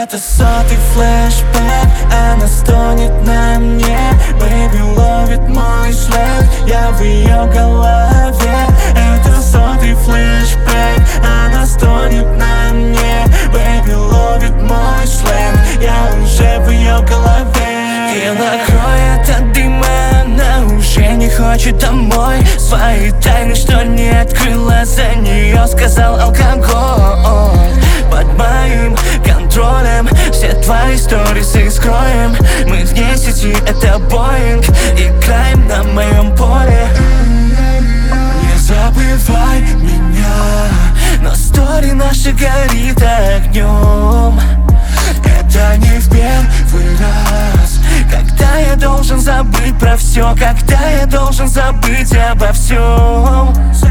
Это сотый флешбэк, она стонет на мне. Бэйби ловит мой след, я в ее голове. Это сотый флешбэк, она стонет на мне. Бэйби ловит мой след, я уже в ее голове. И накроет от дыма, она уже не хочет домой. Свои тайны, что не открыла, за нее сказал алкоголь. Под моим контролем все твои сторисы скроем. Мы вне сети, это Боинг, играем на моем поле. Не забывай меня, но стори наша горит огнем. Это не в первый раз, когда я должен забыть про все, когда я должен забыть обо всем.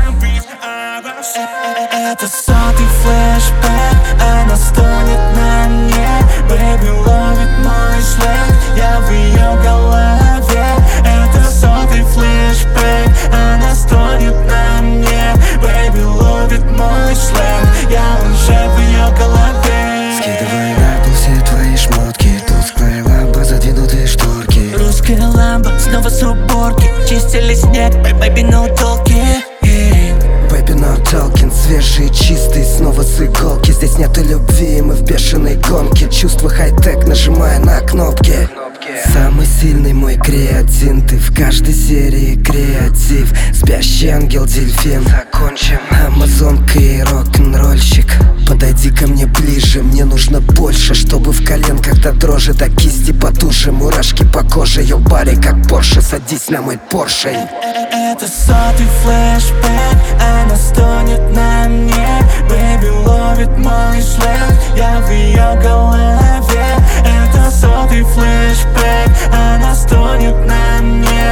Это сотый флешбэк, она стонет на мне. Бэйби ловит мой след, я в ее голове. Это сотый флешбэк, она стонет на мне. Бэйби ловит мой след, я уже в ее голове. Скидывай на пол все твои шмотки, тусклая лампа, задвинутые шторки. Русская лампа, снова с уборки, чистили снег, бэйби, no talking. Baby, no talking, свежий, чистый, снова с иголки. Здесь нету любви, мы в бешеной гонке. Чувство хай-тек, нажимая на кнопки. Самый сильный мой креатин, ты в каждой серии креатив. Спящий ангел, дельфин. Закончим. Амазонка и рок-н-ролльщик. Подойди ко мне ближе, мне нужно больше, чтобы в коленках до дрожи, до кисти потуже. Мурашки по коже, ее баре как Порше. Садись на мой Порше. Это сотый флешбэк, она стонет на мне. Бэйби ловит мой след, я в ее голове. Это сотый флешбэк, она стонет на мне.